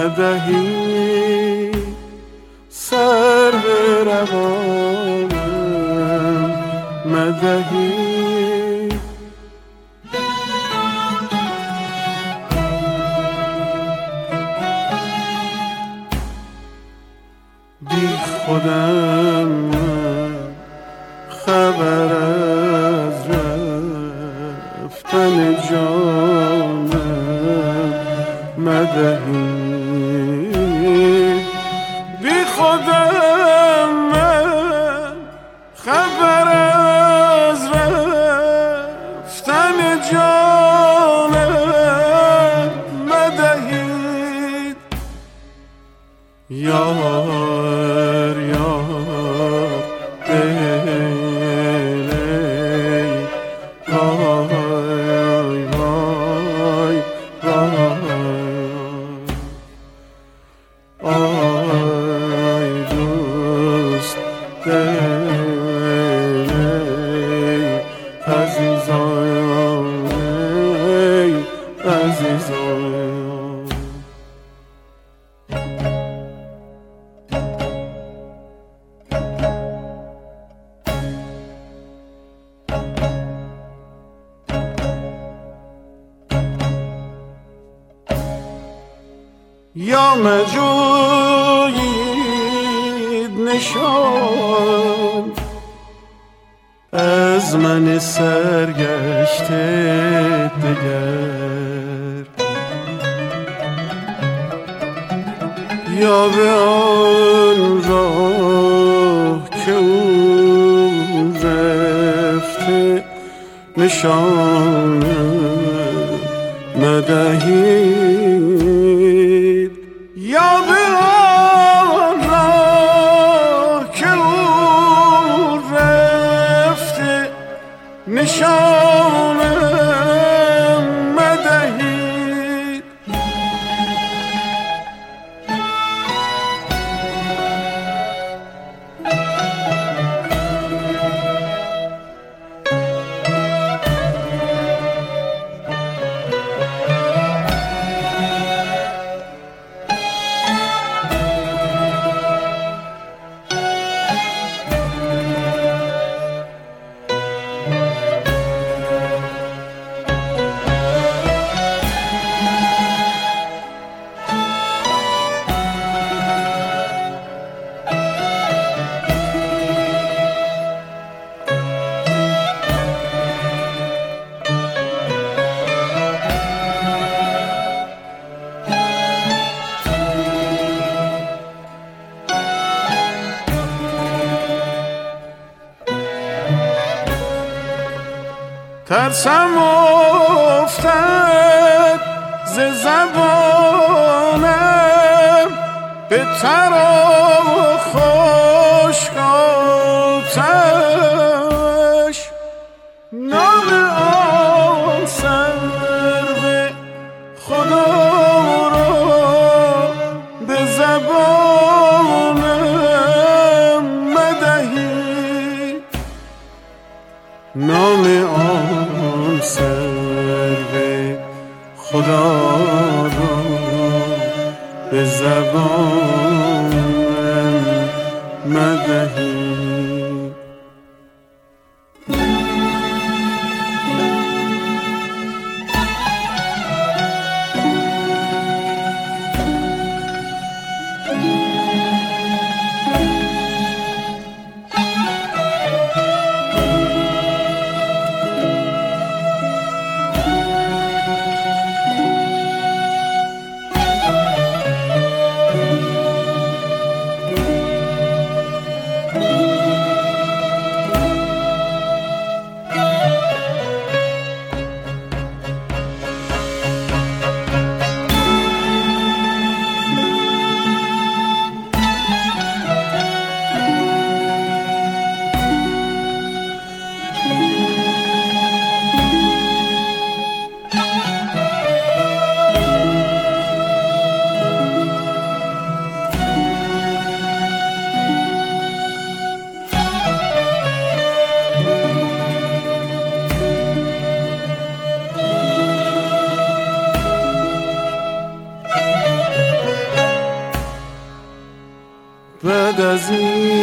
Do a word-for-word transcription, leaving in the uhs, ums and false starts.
مدهی سر به روانم مدهی بی خودم من خبر از رفتن جانم مدهی بی خودم من خبر از رفتن جانم مدهید یار یار دلی وای وای وای آی دوست دلی عزیزان ای عزیزان یا مجوید نشان از من سرگشته دگر یا به آن راه که او رفته نشان مدهید یا به آن راه که او رفته نشان مدهید ترسم افتد ز زبانم به ترا و خشک آتش نام آن سرو خدا را به زبانم مدهی نام آن سرو خدا را به زبانم مدهی آمد از این